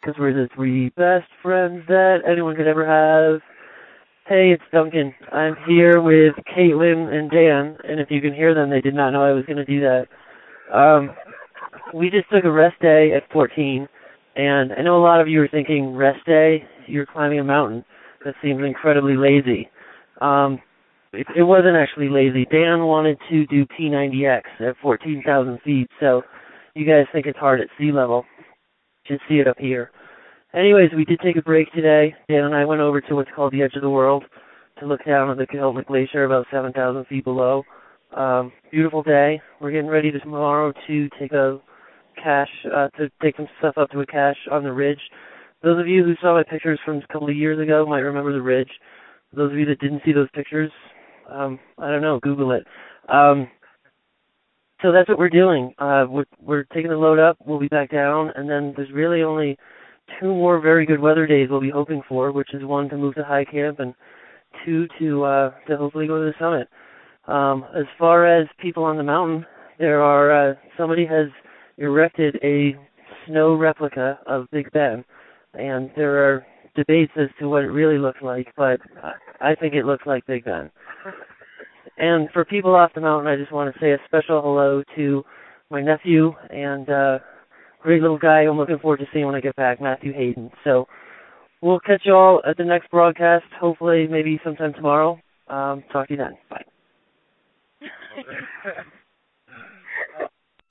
because we're the three best friends that anyone could ever have. Hey, it's Duncan. I'm here with Caitlin and Dan, and if you can hear them, they did not know I was going to do that. We just took a rest day at 14, and I know a lot of you are thinking, rest day? You're climbing a mountain. That seems incredibly lazy. It wasn't actually lazy. Dan wanted to do P90X at 14,000 feet, so you guys think it's hard at sea level. Just see it up here. Anyways, we did take a break today. Dan and I went over to what's called the Edge of the World to look down at the Potomac Glacier about 7,000 feet below. Beautiful day. We're getting ready tomorrow to take some stuff up to a cache on the ridge. Those of you who saw my pictures from a couple of years ago might remember the ridge. Those of you that didn't see those pictures, I don't know, Google it. So that's what we're doing. We're taking the load up, we'll be back down, and then there's really only 2 more very good weather days we'll be hoping for, which is 1 to move to high camp and 2 to hopefully go to the summit. As far as people on the mountain, there are somebody has erected a snow replica of Big Ben, and there are debates as to what it really looks like, but I think it looks like Big Ben. And for people off the mountain, I just want to say a special hello to my nephew and great little guy I'm looking forward to seeing when I get back, Matthew Hayden. So we'll catch you all at the next broadcast, hopefully maybe sometime tomorrow. Talk to you then. Bye.